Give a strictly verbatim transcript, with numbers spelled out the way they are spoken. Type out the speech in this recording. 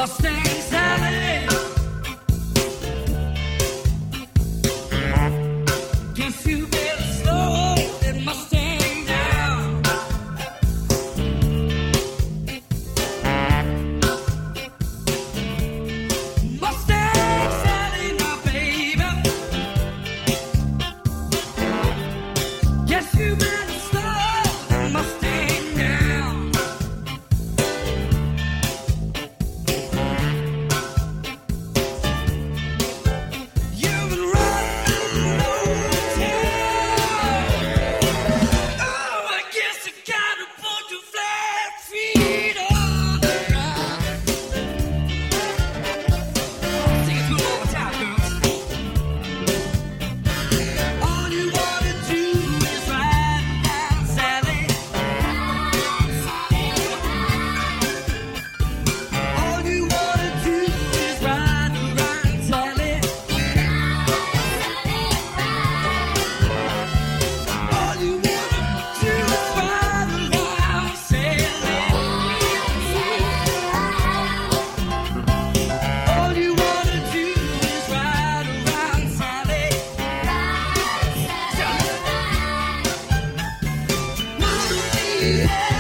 Mustang Sally. Guess you better slow that Mustang down. Mustang Sally, my baby. Guess you better slow that Mustang down. You've been running over town. Oh, I guess you gotta put your flat feet on the ground. Sing it through over time, girls. All you wanna do is ride around, Sally. All you wanna do is ride around, Sally. All you wanna do is ride around, Sally. All you wanna do is ride around, Sally. Yeah.